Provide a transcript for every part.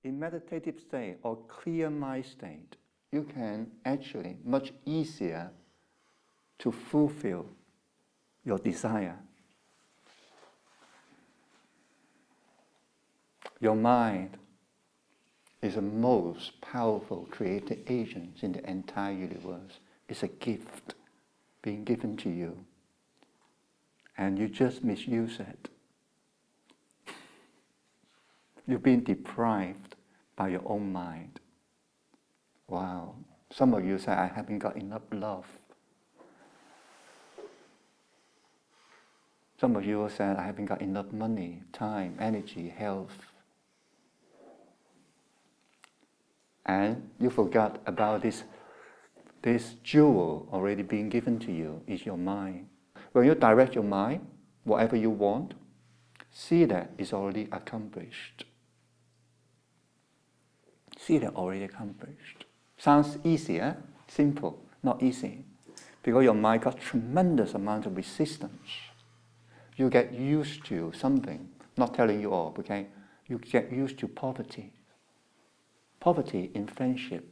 In meditative state or clear mind state, you can actually much easier to fulfill your desire. Your mind is the most powerful creative agent in the entire universe. It's a gift being given to you, and you just misuse it. You've been deprived by your own mind. Wow. Some of you say, I haven't got enough love. Some of you say, I haven't got enough money, time, energy, health. And you forgot about this jewel already being given to you, is your mind. When you direct your mind, whatever you want, see that it's already accomplished. See that already accomplished. Sounds easier, simple, not easy. Because your mind got tremendous amount of resistance. You get used to something, not telling you all, okay? You get used to poverty. Poverty in friendship.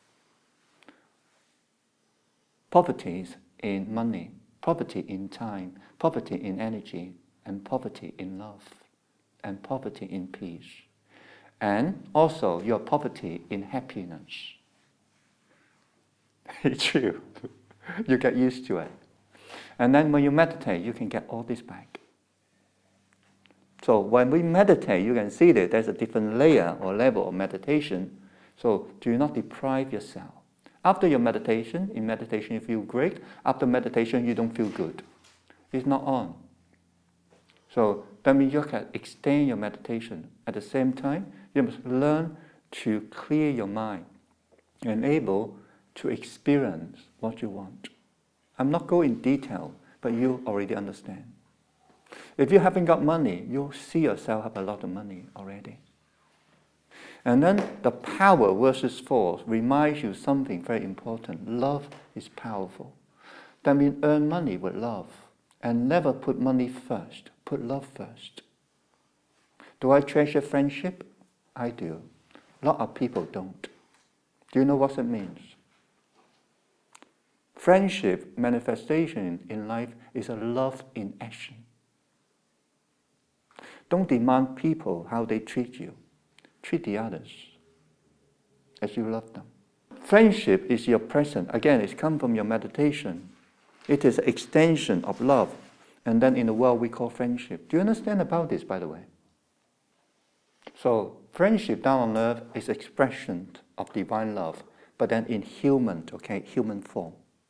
Poverty in money. Poverty in time. Poverty in energy. And poverty in love. And poverty in peace. And also your poverty in happiness. It's true. You get used to it. And then when you meditate, you can get all this back. So when we meditate, you can see that there's a different layer or level of meditation. So do not deprive yourself. After your meditation, in meditation you feel great. After meditation, you don't feel good. It's not on. So that means you can extend your meditation. At the same time, you must learn to clear your mind and able to experience what you want. I'm not going in detail, but you already understand. If you haven't got money, you'll see yourself have a lot of money already. And then the power versus force reminds you something very important. Love is powerful. That means earn money with love. And never put money first. Put love first. Do I treasure friendship? I do. A lot of people don't. Do you know what it means? Friendship manifestation in life is a love in action. Don't demand people how they treat you. Treat the others as you love them. Friendship is your present. Again, it's come from your meditation. It is an extension of love. And then in the world we call friendship. Do you understand about this, by the way? So friendship down on earth is expression of divine love, but then in human form.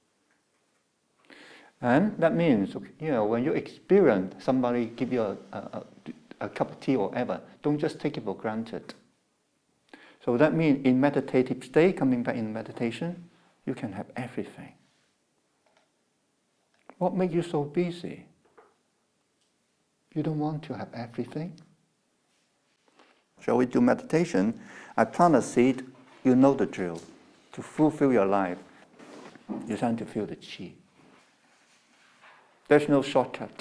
And that means, when you experience somebody give you a cup of tea or whatever, don't just take it for granted. So that means in meditative state, coming back in meditation, you can have everything. What makes you so busy? You don't want to have everything? Shall we do meditation? I plant a seed, you know the drill. To fulfill your life, you tend to feel the qi. There's no shortcut.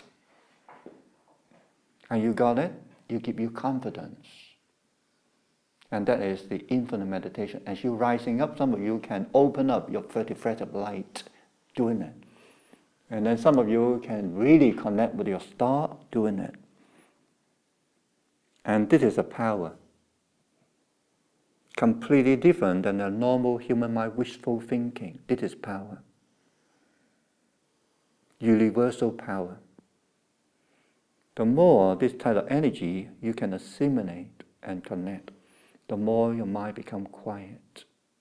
And you got it, you give you confidence. And that is the infinite meditation. As you're rising up, some of you can open up your 30 threads of light doing it. And then some of you can really connect with your star doing it. And this is a power. Completely different than the normal human mind wishful thinking. This is power. Universal power. The more this type of energy you can assimilate and connect, the more your mind becomes quiet.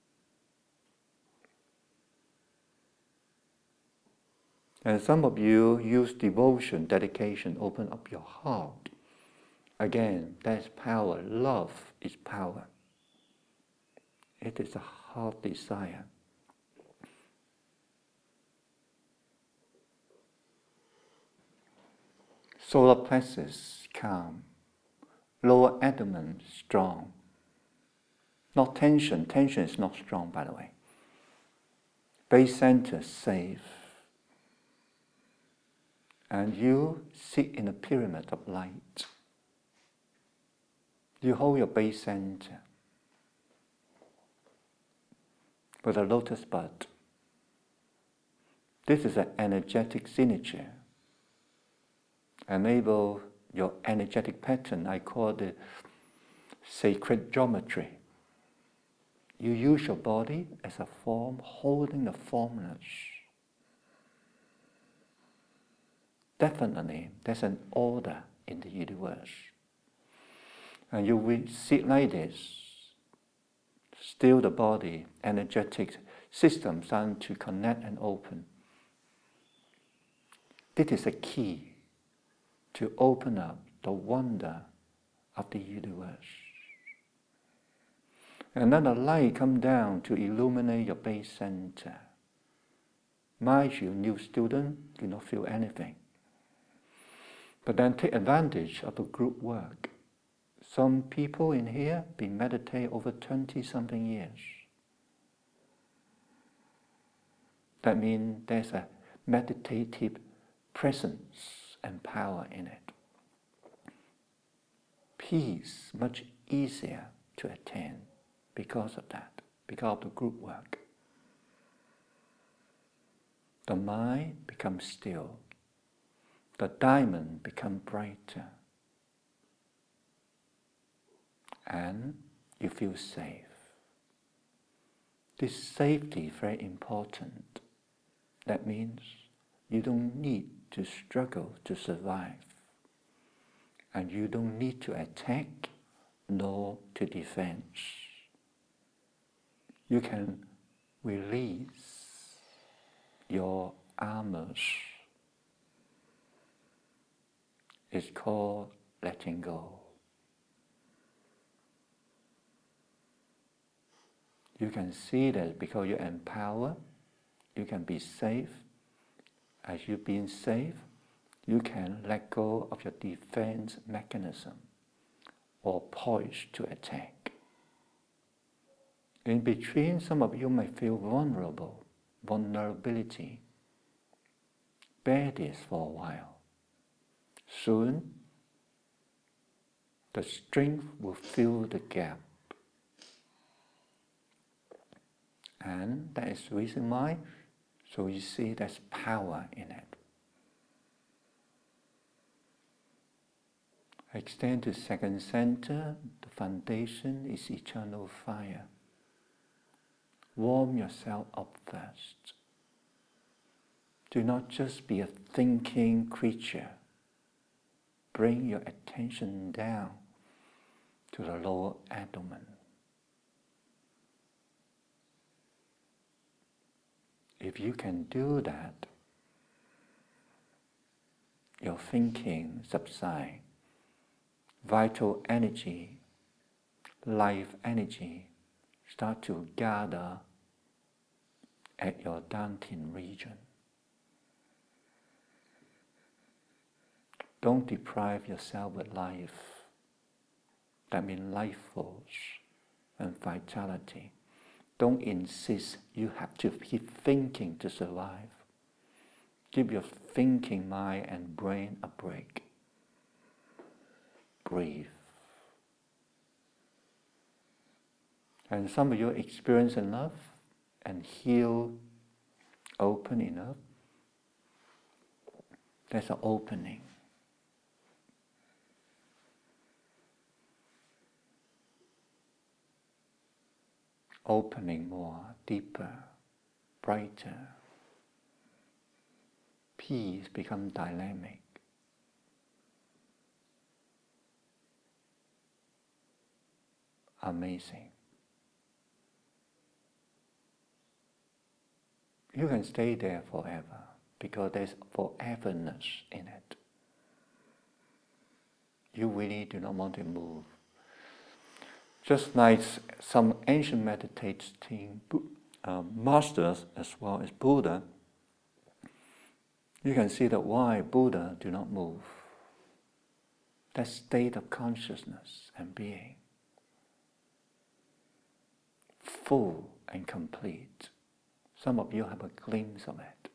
And some of you use devotion, dedication, open up your heart. Again, that's power. Love is power. It is a heart desire. Solar plexus calm. Lower abdomen strong. Not tension. Tension is not strong, by the way. Base center safe. And you sit in a pyramid of light. You hold your base center. with a lotus bud. This is an energetic signature. Enable your energetic pattern. I call it sacred geometry. You use your body as a form, holding the formless. Definitely, there's an order in the universe. And you will sit like this, still the body, energetic system starting to connect and open. This is a key to open up the wonder of the universe. And then the light comes down to illuminate your base center. Mind you, new student do not feel anything. But then take advantage of the group work. Some people in here been meditating over 20-something years. That means there's a meditative presence and power in it. Peace much easier to attain because of that, because of the group work. The mind becomes still. The diamond becomes brighter. And you feel safe. This safety is very important. That means you don't need to struggle to survive. And you don't need to attack nor to defend. You can release your armors. It's called letting go. You can see that because you're empowered, you can be safe. As you've been safe, you can let go of your defense mechanism or poised to attack. In between, some of you may feel vulnerability. Bear this for a while. Soon, the strength will fill the gap. And that is the reason why, so you see there's power in it. Extend to second center, the foundation is eternal fire. Warm yourself up first. Do not just be a thinking creature. Bring your attention down to the lower abdomen. If you can do that, your thinking subsides. Vital energy, life energy start to gather at your Dantian region. Don't deprive yourself with life. That means life force and vitality. Don't insist you have to keep thinking to survive. Give your thinking mind and brain a break. Breathe. And some of you experience enough and heal open enough. There's an opening. Opening more, deeper, brighter. Peace becomes dynamic. Amazing. You can stay there forever because there's foreverness in it. You really do not want to move. Just like some ancient meditating masters as well as Buddha, you can see that why Buddha do not move. That state of consciousness and being. Full and complete. Some of you have a glimpse of it.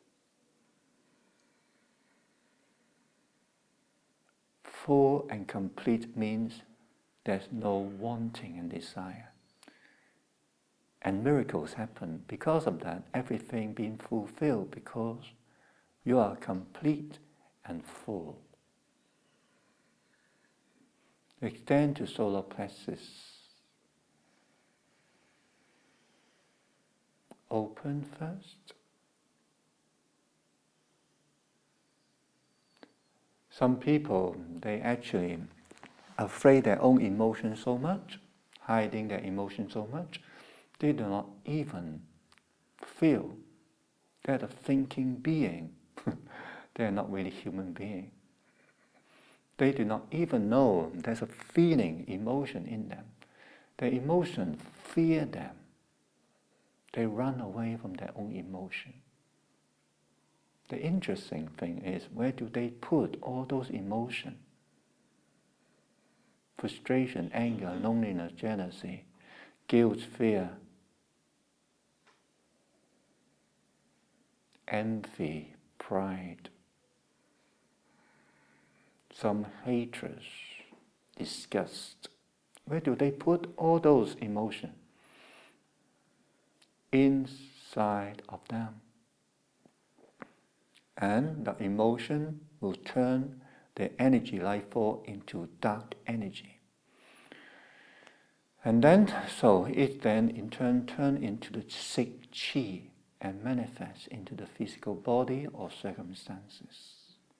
Full and complete means there's no wanting and desire. And miracles happen because of that, everything being fulfilled because you are complete and full. Extend to solar plexus. Open first. Some people, they actually afraid their own emotions so much, hiding their emotions so much, they do not even feel they're a thinking being. They are not really human being. They do not even know there's a feeling, emotion in them. Their emotions fear them. They run away from their own emotion. The interesting thing is, where do they put all those emotions? Frustration, anger, loneliness, jealousy, guilt, fear, envy, pride, some hatred, disgust. Where do they put all those emotions? Inside of them. And the emotion will turn the energy life force into dark energy. And then, so it then in turn turns into the sick chi and manifests into the physical body or circumstances.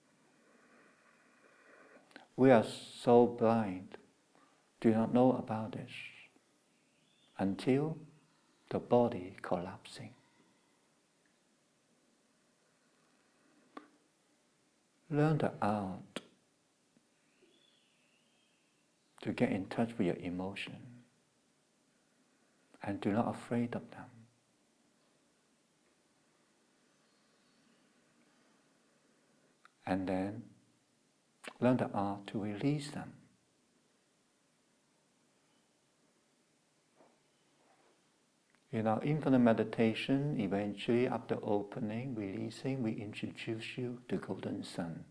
We are so blind, do not know about this until the body collapsing. Learn the art to get in touch with your emotion and do not afraid of them. And then learn the art to release them. In our infinite meditation, eventually after opening, releasing, we introduce you to Golden Sun.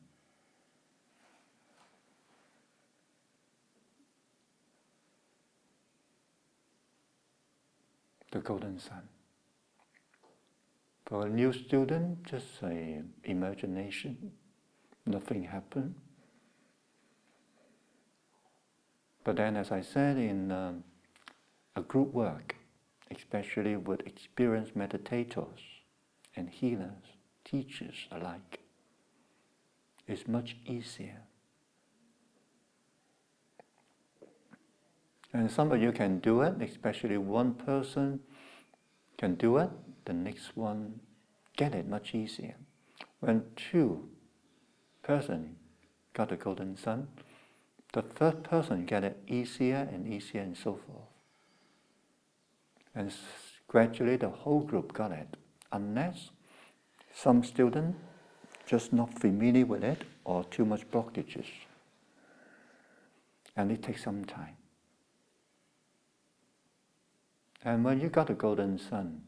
The Golden Sun. For a new student, just an imagination, nothing happened. But then, as I said, in a group work, especially with experienced meditators and healers, teachers alike, it's much easier. And some of you can do it, especially one person can do it, the next one get it much easier. When two persons got the Golden Sun, the third person get it easier and so forth. And gradually the whole group got it, unless some students just not familiar with it or too much blockages. And it takes some time. And when you got the Golden Sun,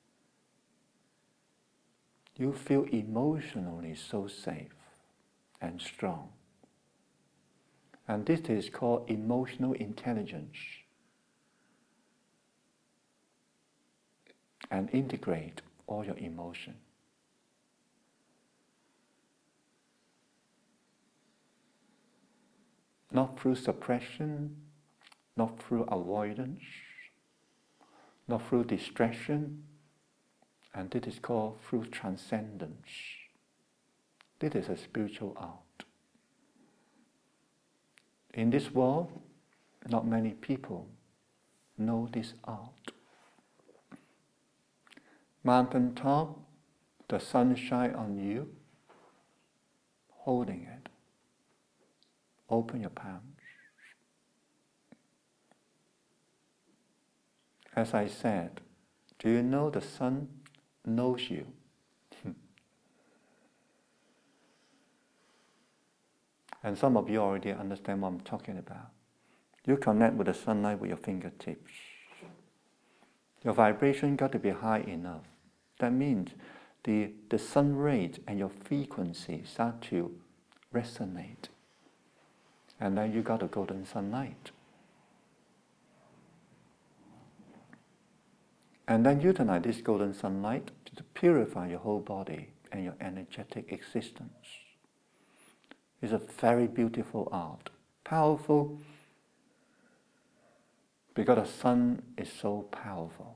you feel emotionally so safe and strong. And this is called emotional intelligence. And integrate all your emotion. Not through suppression, not through avoidance, not through distraction, and this is called through transcendence. This is a spiritual art. In this world, not many people know this art. Mountain top, the sun shine on you, holding it. Open your palms. As I said, do you know the sun knows you? And some of you already understand what I'm talking about. You connect with the sunlight with your fingertips. Your vibration got to be high enough. That means the sun rays and your frequency start to resonate. And then you got a golden sunlight. And then utilize this golden sunlight to purify your whole body and your energetic existence. It's a very beautiful art, powerful, because the sun is so powerful.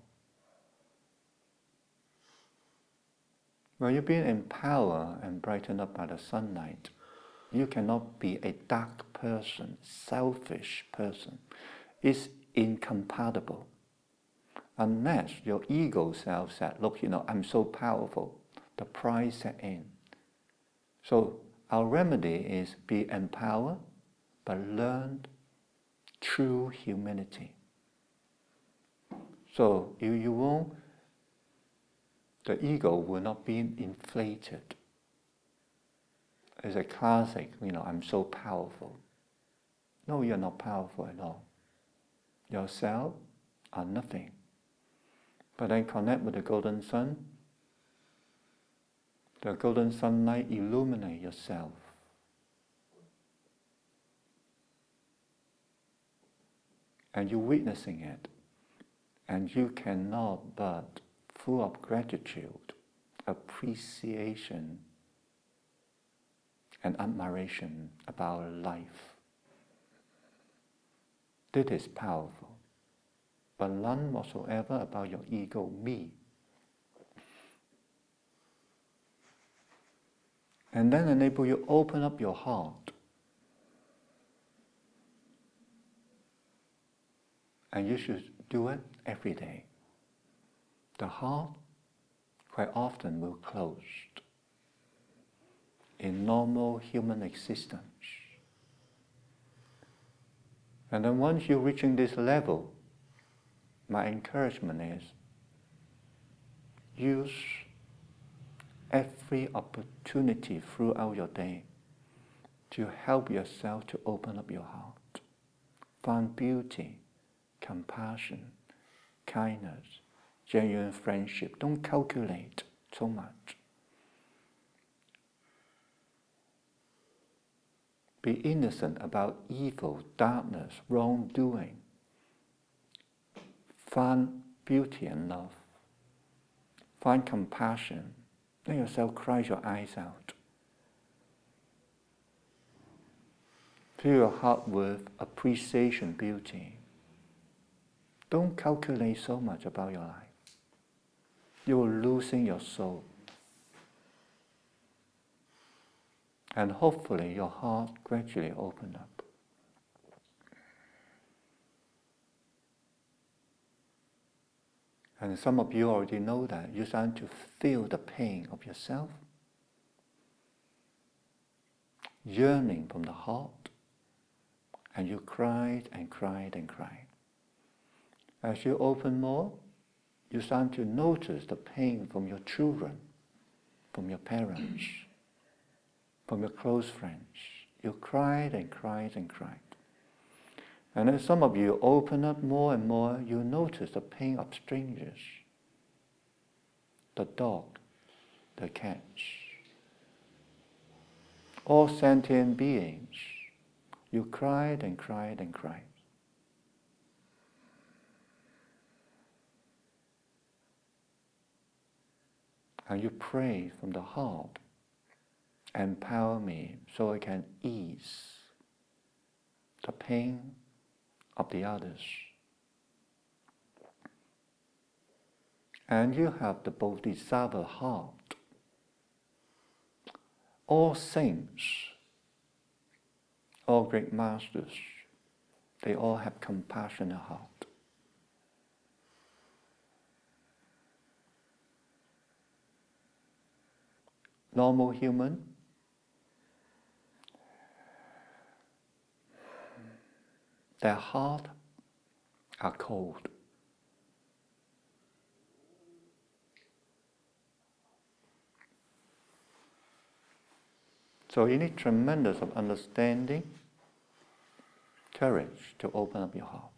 When you're being empowered and brightened up by the sunlight, you cannot be a dark person, selfish person. It's incompatible. Unless your ego self said, look, I'm so powerful, the pride set in. So our remedy is be empowered, but learn true humility. So you won't, the ego will not be inflated. It's a classic, I'm so powerful. No, you're not powerful at all. Yourself are nothing. But then connect with the golden sun. The golden sunlight illuminate yourself. And you're witnessing it. And you cannot but, full of gratitude, appreciation, and admiration about life. This is powerful. But none whatsoever about your ego, me. And then enable you open up your heart. And you should do it every day. The heart quite often will close in normal human existence. And then once you're reaching this level, my encouragement is use every opportunity throughout your day to help yourself to open up your heart. Find beauty, compassion, kindness, genuine friendship. Don't calculate so much. Be innocent about evil, darkness, wrongdoing. Find beauty and love. Find compassion. Let yourself cry your eyes out. Fill your heart with appreciation, beauty. Don't calculate so much about your life. You're losing your soul. And hopefully your heart gradually opens up. And some of you already know that. You start to feel the pain of yourself. Yearning from the heart. And you cried and cried and cried. As you open more, you start to notice the pain from your children, from your parents, from your close friends. You cried and cried and cried. And as some of you open up more and more, you notice the pain of strangers, the dog, the cats, all sentient beings. You cried and cried and cried. And you pray from the heart, empower me so I can ease the pain of the others. And you have the Bodhisattva heart. All saints, all great masters, they all have compassionate heart. Normal human, their heart are cold. So you need tremendous of understanding, courage to open up your heart.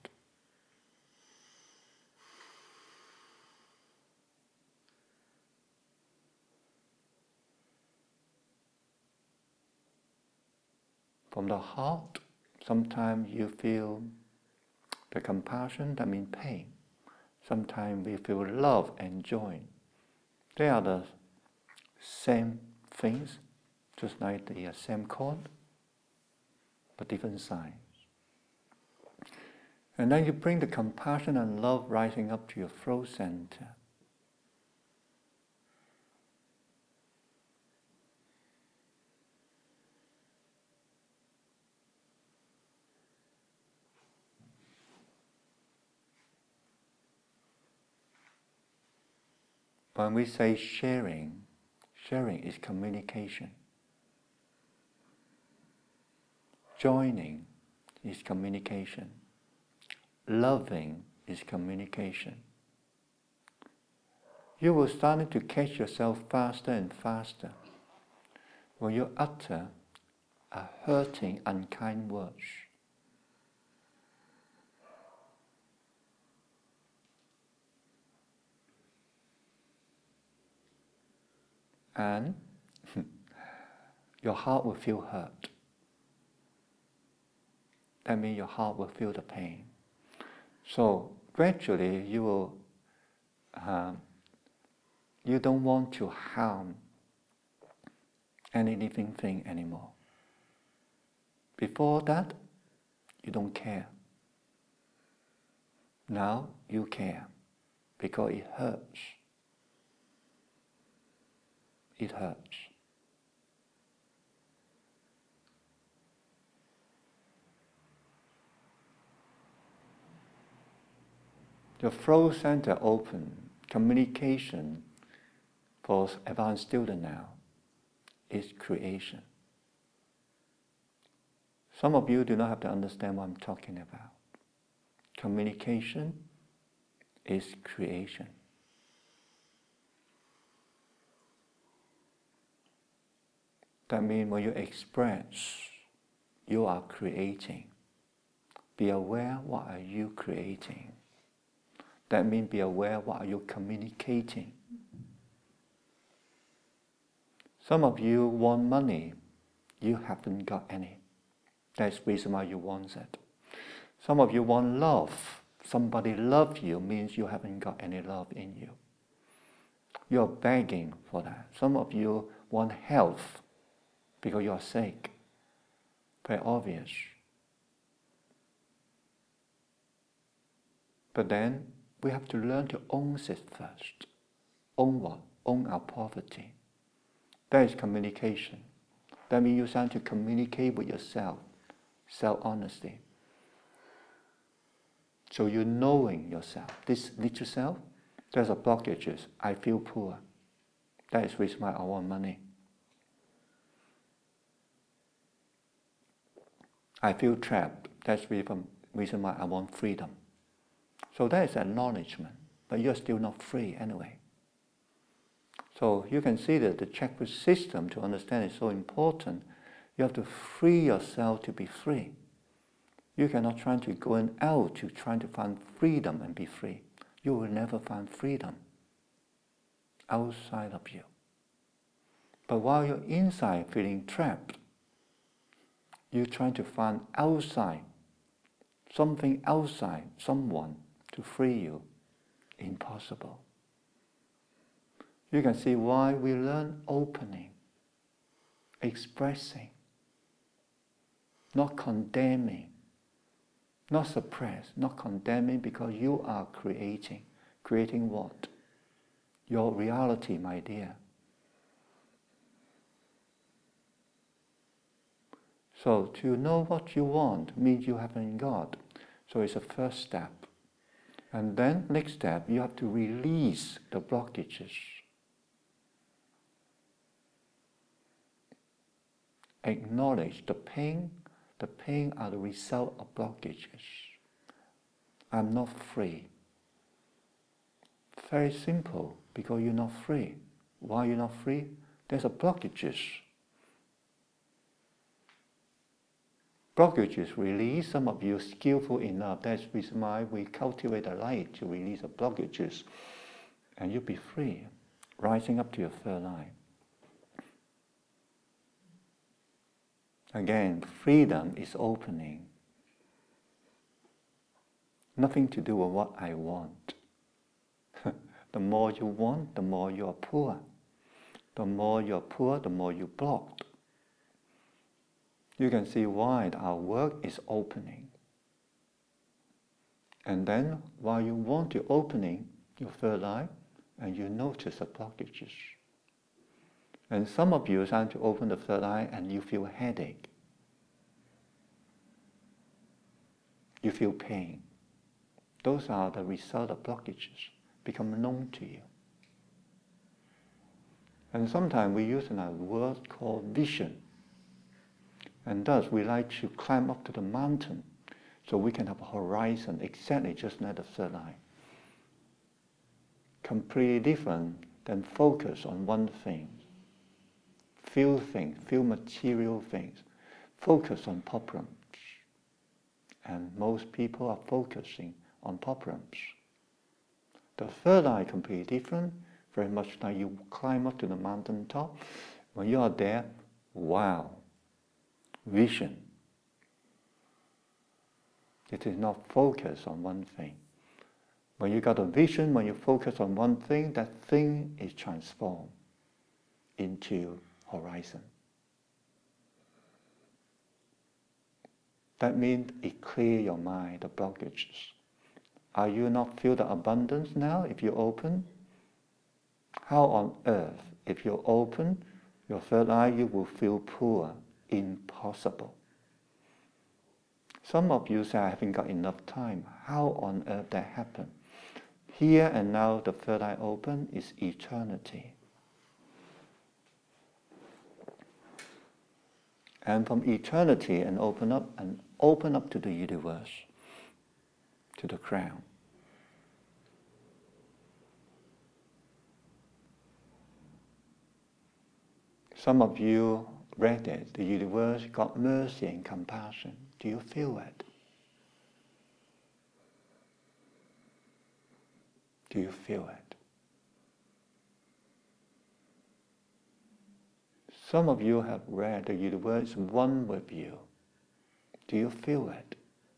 From the heart, sometimes you feel the compassion, that means pain. Sometimes we feel love and joy. They are the same things, just like the same chord, but different signs. And then you bring the compassion and love rising up to your throat center. When we say sharing, sharing is communication. Joining is communication. Loving is communication. You will start to catch yourself faster and faster when you utter a hurting, unkind words. And your heart will feel hurt. That means your heart will feel the pain. So gradually you will, you don't want to harm any living thing anymore. Before that, you don't care. Now you care because it hurts. It hurts. Your throat center open, communication for advanced student now is creation. Some of you do not have to understand what I'm talking about. Communication is creation. That means when you express, you are creating. Be aware what are you creating. That means be aware what are you communicating. Some of you want money, you haven't got any. That's the reason why you want it. Some of you want love. Somebody loves you means you haven't got any love in you. You're begging for that. Some of you want health because you're sick. Very obvious. But then we have to learn to own it first. Own what? Own our poverty. That is communication. That means you start to communicate with yourself. Self-honesty. So you're knowing yourself. This little self, there's a blockages. I feel poor. That is the reason why I want money. I feel trapped. That's the reason why I want freedom. So that is acknowledgement, but you're still not free anyway. So you can see that the chakra system to understand is so important. You have to free yourself to be free. You cannot try to go out to try to find freedom and be free. You will never find freedom outside of you. But while you're inside feeling trapped, you're trying to find outside, something outside, someone to free you. Impossible. You can see why we learn opening, expressing, not condemning, not suppress, not condemning, because you are creating. Creating what? Your reality, my dear. So to know what you want means you haven't got. So it's a first step. And then next step, you have to release the blockages. Acknowledge the pain. The pain are the result of blockages. I'm not free. Very simple, because you're not free. Why you're not free? There's a blockages. Blockages release. Some of you skillful enough. That's the reason why we cultivate the light to release the blockages. And you'll be free, rising up to your third eye. Again, freedom is opening. Nothing to do with what I want. The more you want, the more you are poor. The more you are poor, the more you blocked. You can see why our work is opening. And then, while you want to opening your third eye, and you notice the blockages. And some of you are trying to open the third eye and you feel a headache. You feel pain. Those are the result of blockages become known to you. And sometimes we use another word called vision. And thus we like to climb up to the mountain so we can have a horizon exactly just like the third eye. Completely different than focus on one thing. Few things, few material things. Focus on problems. And most people are focusing on problems. The third eye completely different, very much like you climb up to the mountain top. When you are there, wow, vision. It is not focus on one thing. When you got a vision, when you focus on one thing, that thing is transformed into horizon. That means it clears your mind, the blockages. Are you not feel the abundance now if you open? How on earth, if you open your third eye, you will feel poor? Impossible. Some of you say, I haven't got enough time. How on earth that happened? Here and now, the third eye open is eternity. And from eternity and open up to the universe, to the crown. Some of you read it, the universe got mercy and compassion. Do you feel it? Do you feel it? Some of you have read the universe one with you. Do you feel it?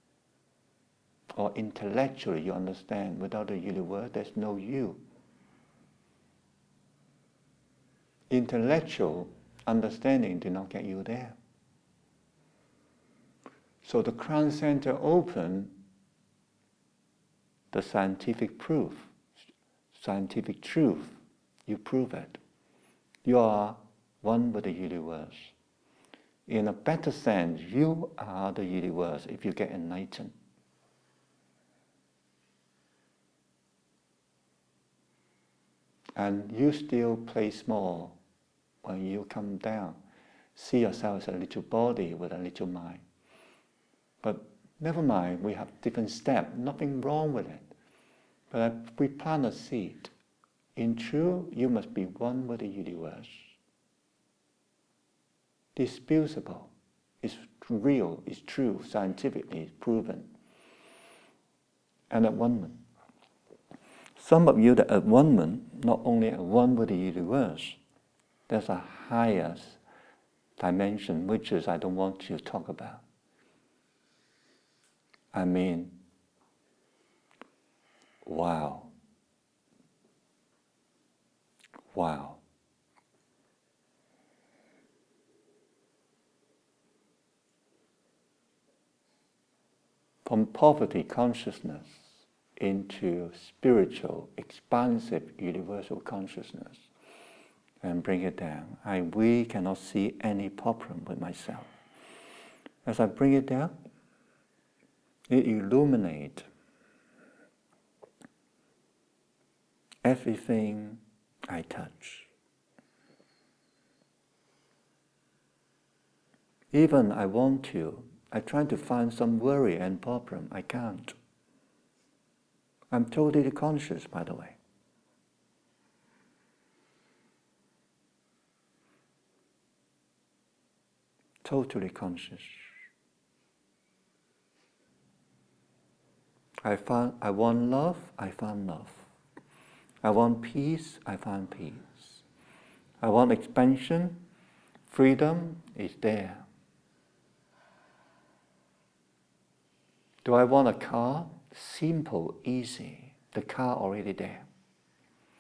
Or intellectually you understand without the universe there's no you. Intellectual understanding did not get you there. So the crown center open, the scientific proof, scientific truth, you prove it. You are one with the universe. In a better sense, you are the universe if you get enlightened. And you still play small when you come down. See yourself as a little body with a little mind. But never mind, we have different steps, nothing wrong with it. But we plant a seed. In truth, you must be one with the universe. Disputable, it's real, it's true, scientifically it's proven. And at one-ment. Some of you that at one-ment, not only at one with the universe, there's a higher dimension, which is I don't want to talk about. I mean, wow. Wow. From poverty consciousness into spiritual, expansive, universal consciousness, and bring it down. We cannot see any problem with myself. As I bring it down, it illuminates everything I touch. Even I try to find some worry and problem. I can't. I'm totally conscious, by the way. Totally conscious. I want love, I found love. I want peace, I found peace. I want expansion, freedom is there. Do I want a car? Simple, easy. The car already there.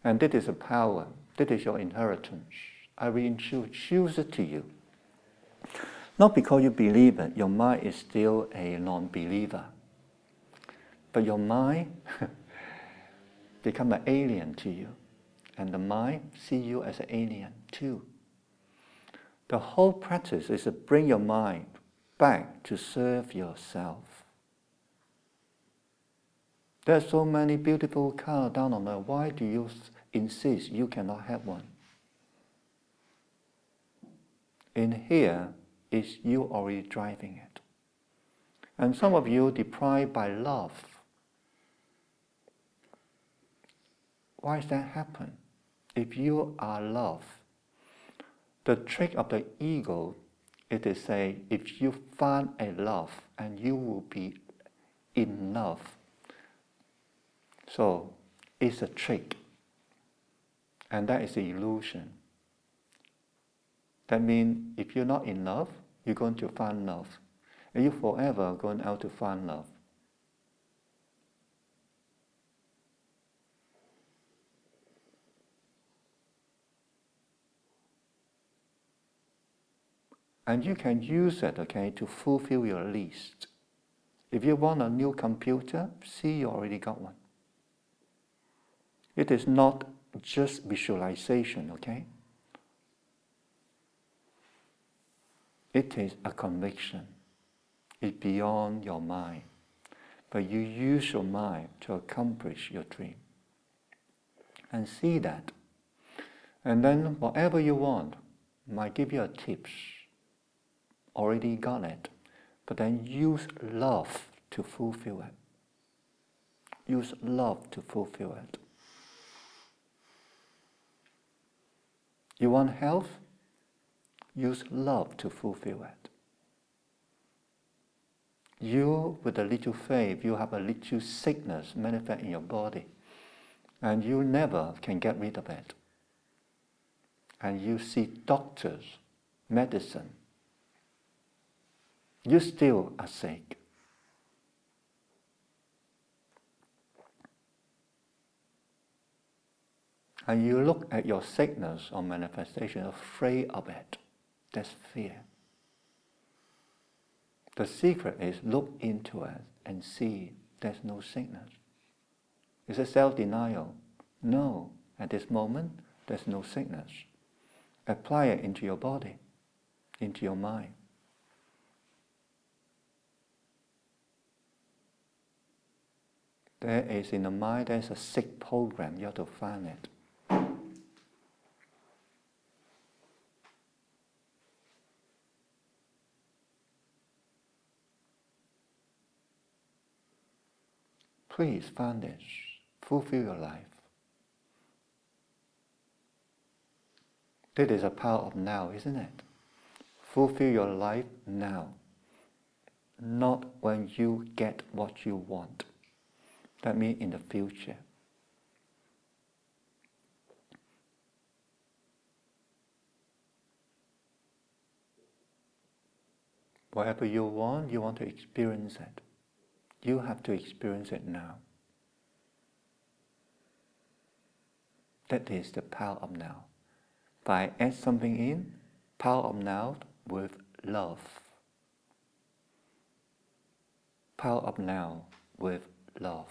And this is a power. This is your inheritance. I reintroduce it to you. Not because you believe it. Your mind is still a non-believer. But your mind become an alien to you. And the mind see you as an alien too. The whole practice is to bring your mind back to serve yourself. There are so many beautiful cars down on earth. Why do you insist you cannot have one? In here is you already driving it. And some of you deprived by love. Why does that happen? If you are love, the trick of the ego is to say, if you find a love, and you will be in love. So it's a trick. And that is the illusion. That means if you're not in love, you're going to find love. And you're forever going out to find love. And you can use it, okay, to fulfill your list. If you want a new computer, see you already got one. It is not just visualization, okay? It is a conviction. It's beyond your mind. But you use your mind to accomplish your dream. And see that. And then whatever you want, might give you a tips. Already got it. But then use love to fulfill it. Use love to fulfill it. You want health? Use love to fulfill it. You, with a little faith, you have a little sickness manifest in your body, and you never can get rid of it. And you see doctors, medicine, you still are sick. And you look at your sickness or manifestation, afraid of it. That's fear. The secret is look into it and see there's no sickness. Is it self-denial? No. At this moment, there's no sickness. Apply it into your body, into your mind. There is in the mind, there's a sick program. You have to find it. Please find this. Fulfill your life. This is a power of now, isn't it? Fulfill your life now. Not when you get what you want. That means in the future. Whatever you want to experience it. You have to experience it now. That is the power of now. By add something in, power of now with love. Power of now with love.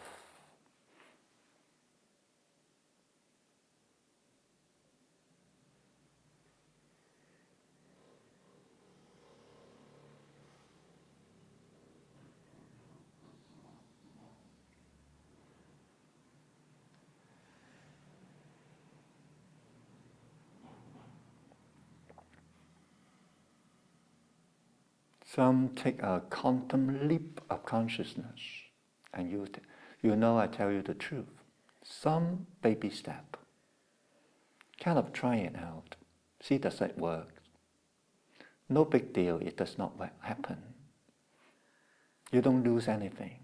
Some take a quantum leap of consciousness, and you know I tell you the truth. Some baby step. Kind of try it out. See, does it work? No big deal, it does not happen. You don't lose anything.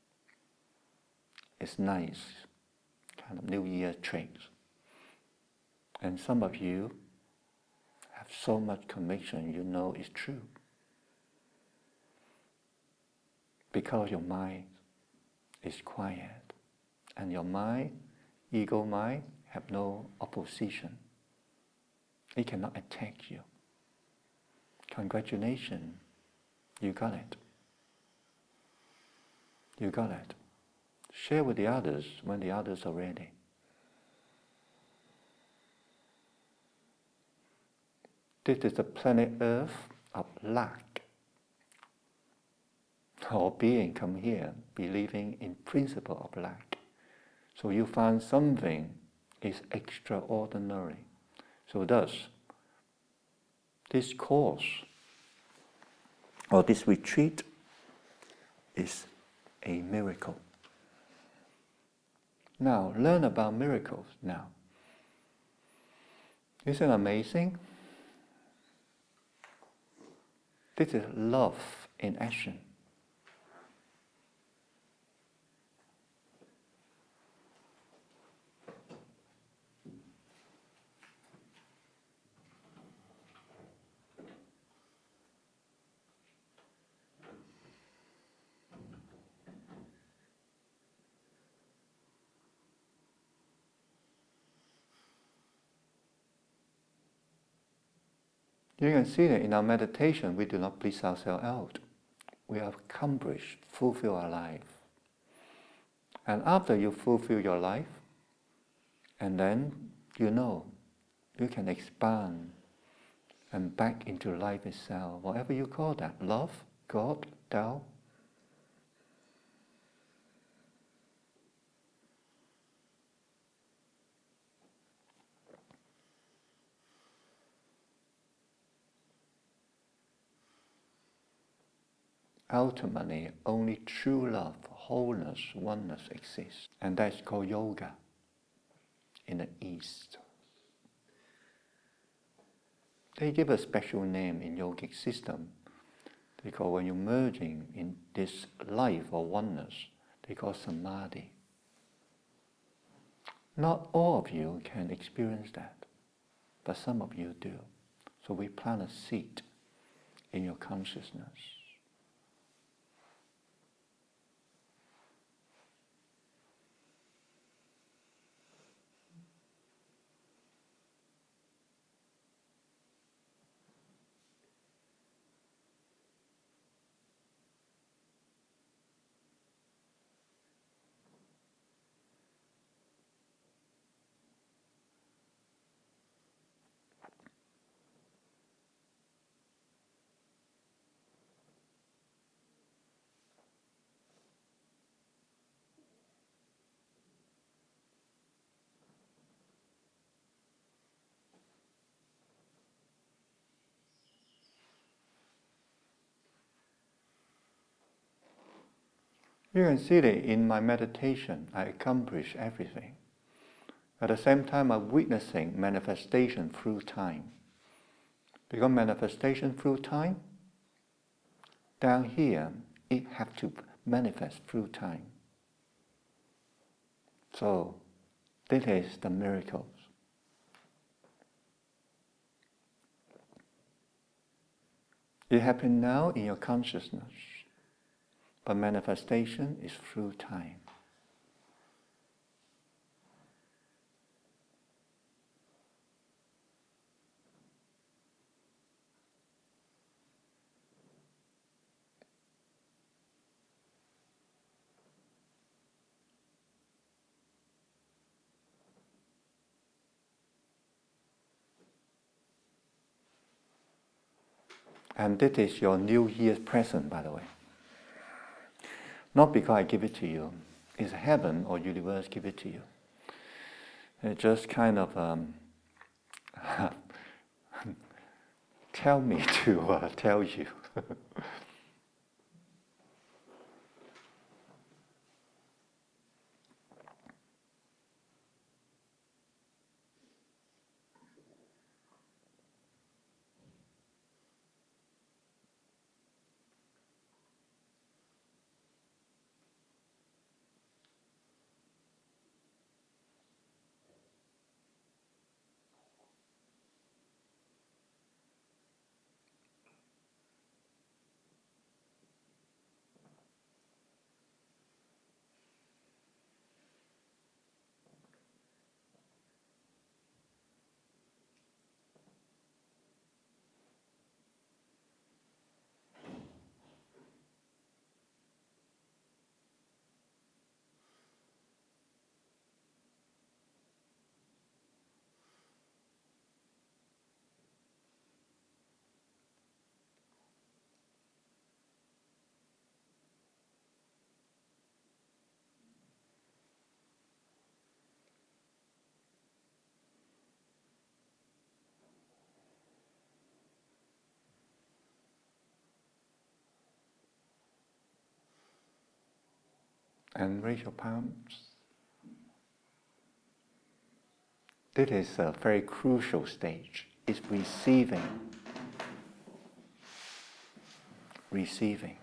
It's nice, kind of New Year tricks. And some of you have so much conviction you know it's true. Because your mind is quiet. And your mind, ego mind, have no opposition. It cannot attack you. Congratulations, you got it. You got it. Share with the others when the others are ready. This is the planet Earth of lack. All being come here believing in principle of lack. So you find something is extraordinary. So thus, this course or this retreat is a miracle. Now, learn about miracles now. Isn't it amazing? This is love in action. You can see that in our meditation, we do not please ourselves out. We have accomplished, fulfill our life. And after you fulfill your life, and then you know, you can expand and back into life itself, whatever you call that, love, God, Tao. Ultimately, only true love, wholeness, oneness exists. And that's called yoga in the East. They give a special name in yogic system. They call, when you're merging in this life or oneness, they call samadhi. Not all of you can experience that, but some of you do. So we plant a seed in your consciousness. You can see that in my meditation, I accomplish everything. At the same time, I'm witnessing manifestation through time. Because manifestation through time, down here, it has to manifest through time. So, this is the miracles. It happens now in your consciousness, but manifestation is through time. And this is your New Year's present, by the way. Not because I give it to you. It's heaven or universe give it to you. It just kind of tell me to tell you. And raise your palms. This is a very crucial stage. It's receiving. Receiving.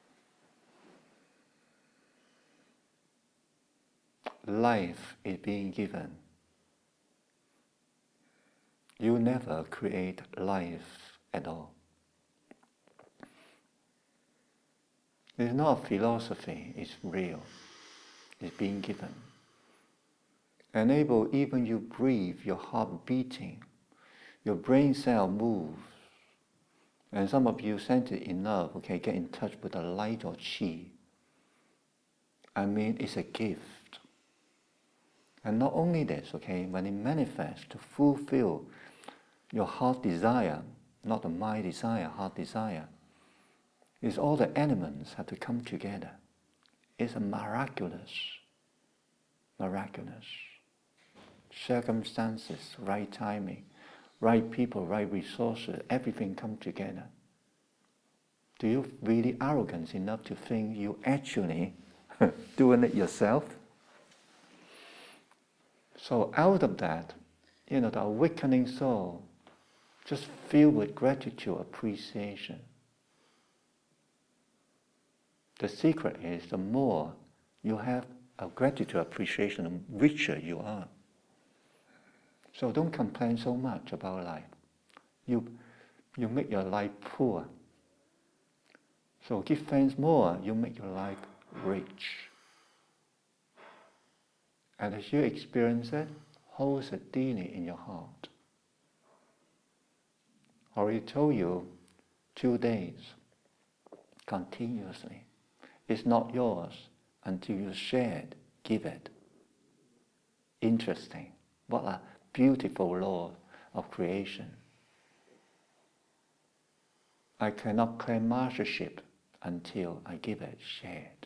Life is being given. You never create life at all. It's not a philosophy, it's real. It's being given. Enable even you breathe, your heart beating, your brain cell moves. And some of you sense it enough, okay, get in touch with the light or chi. I mean, it's a gift. And not only this, okay, when it manifests to fulfill your heart desire, not the mind desire, heart desire, is all the elements have to come together. It's a miraculous. Circumstances, right timing, right people, right resources, everything come together. Do you really arrogant enough to think you actually doing it yourself? So out of that, the awakening soul just filled with gratitude, appreciation. The secret is the more you have a gratitude, appreciation, the richer you are. So don't complain so much about life. You make your life poor. So give thanks more, you make your life rich. And as you experience it, hold it deeply in your heart. I already told you 2 days, continuously. It's not yours until you share it, give it. Interesting. What a beautiful law of creation. I cannot claim mastership until I give it, share it.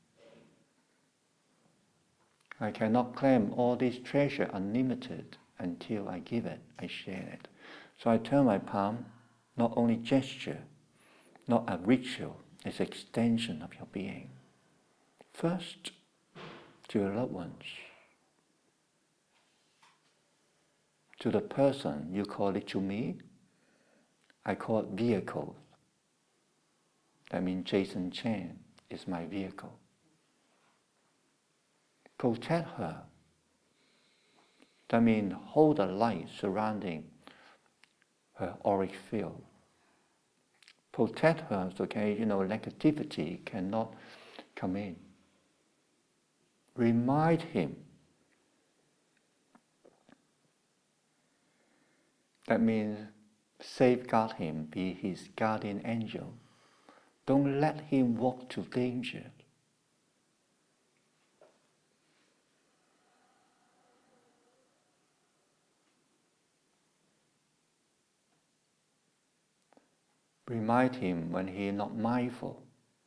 I cannot claim all this treasure unlimited until I give it, I share it. So I turn my palm, not only gesture, not a ritual, it's an extension of your being. First, to your loved ones. To the person, you call it to me, I call it vehicle. That means Jason Chan is my vehicle. Protect her. That means hold the light surrounding her auric field. Protect her, okay, negativity cannot come in. Remind him. That means safeguard him, be his guardian angel. Don't let him walk to danger. Remind him when he is not mindful,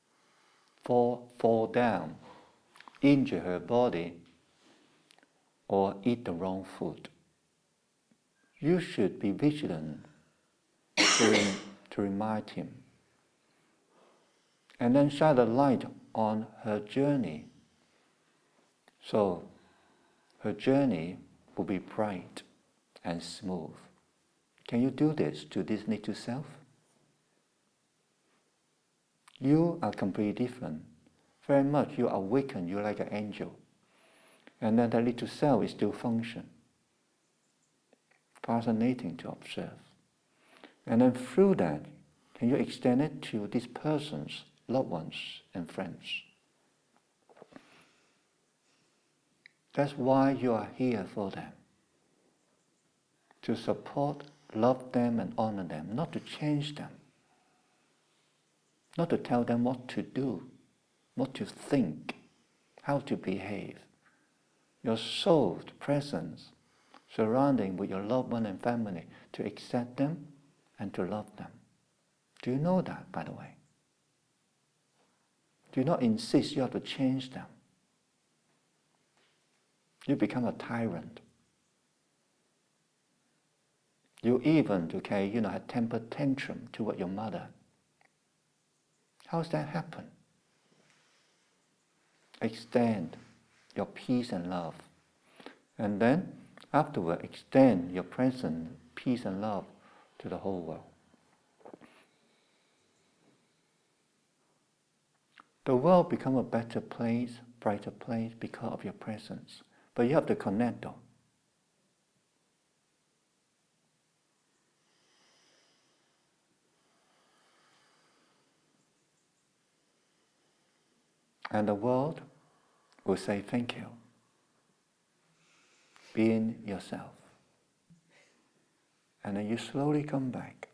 fall down, injure her body, or eat the wrong food. You should be vigilant to remind him. And then shine a light on her journey. So her journey will be bright and smooth. Can you do this to this little self? You are completely different. Very much you awaken, you're like an angel. And then that little self is still function. Fascinating to observe. And then through that, can you extend it to these persons, loved ones and friends? That's why you are here for them. To support, love them and honor them, not to change them. Not to tell them what to do, what to think, how to behave. Your soul's presence, surrounding with your loved one and family, to accept them and to love them. Do you know that, by the way? Do not insist you have to change them. You become a tyrant. You even, had temper tantrum toward your mother. How does that happen? extend your peace and love. And then, afterward, extend your present peace and love to the whole world. The world becomes a better place, brighter place because of your presence. But you have to connect though. And the world will say thank you. Being yourself. And then you slowly come back.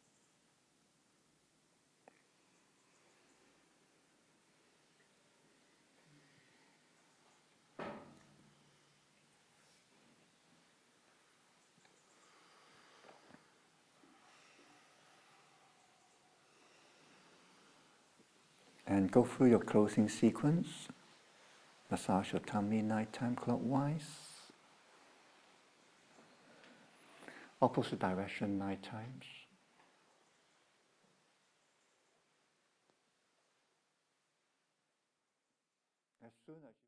And go through your closing sequence. Massage your tummy nighttime clockwise. Opposite direction night times. As soon as you